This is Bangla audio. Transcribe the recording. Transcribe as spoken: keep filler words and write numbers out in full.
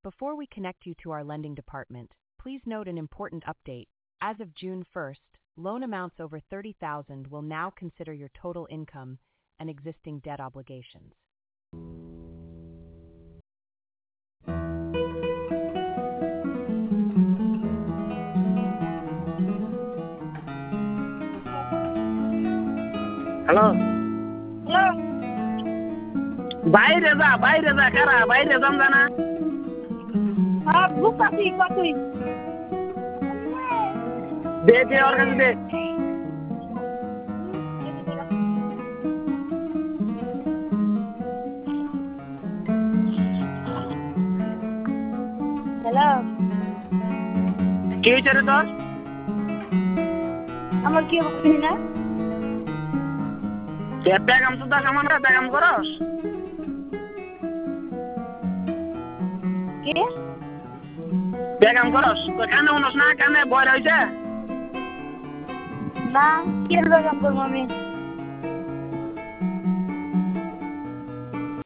Before we connect you to our lending department, please note an important update. As of June first, loan amounts over thirty thousand will now consider your total income and existing debt obligations. Hello hello বাইরে যা বাইরে যা কারা বাইরে যাম জানা হ্যাঁ বুক পাতি কতই দে দে ওর কাছে দে হ্যালো কি হয়েছে রে তোর আমার কি হবে না পেগাম সুদা সামান রে পেগাম করস কি পেগাম করস তো কানে উনস না কানে বয় রইছে না কি বেগম করব আমি